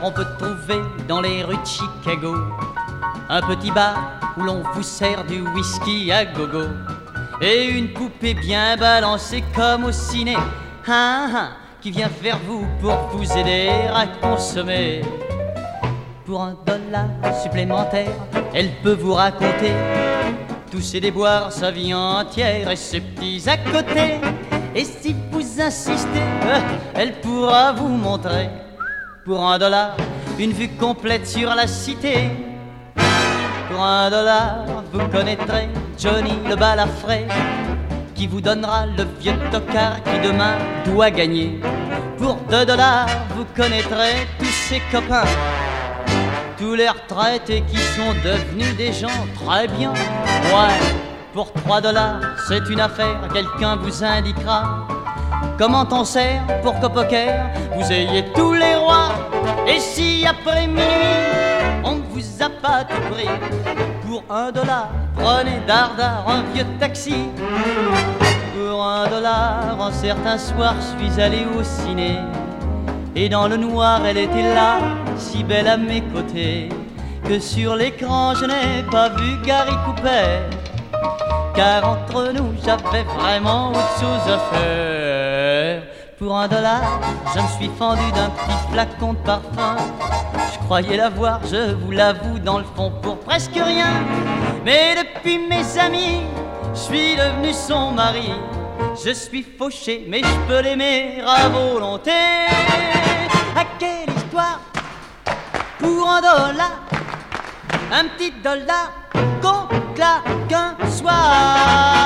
on peut trouver dans les rues de Chicago un petit bar où l'on vous sert du whisky à gogo et une poupée bien balancée comme au ciné, qui vient vers vous pour vous aider à consommer. Pour $1 supplémentaire, elle peut vous raconter tous ses déboires, sa vie entière et ses petits à côté. Et si vous insistez, elle pourra vous montrer pour $1 une vue complète sur la cité. Pour $1 vous connaîtrez Johnny le balafré qui vous donnera le vieux tocard qui demain doit gagner. Pour $2 vous connaîtrez tous ses copains, tous les retraités qui sont devenus des gens très bien. Ouais, pour $3 c'est une affaire, quelqu'un vous indiquera comment on sert pour qu'au poker vous ayez tous les rois. Et si après minuit on ne vous a pas tout pris, pour $1 prenez dardard un vieux taxi. Pour $1 un certain soir je suis allé au ciné et dans le noir elle était là, si belle à mes côtés, que sur l'écran je n'ai pas vu Gary Cooper, car entre nous j'avais vraiment autre chose à faire. Pour $1 je me suis fendu d'un petit flacon de parfum. Je croyais l'avoir, je vous l'avoue, dans le fond pour presque rien. Mais depuis mes amis, je suis devenu son mari. Je suis fauché, mais je peux l'aimer à volonté. Ah, quelle histoire! Pour $1, un petit dollar qu'on claque un soir.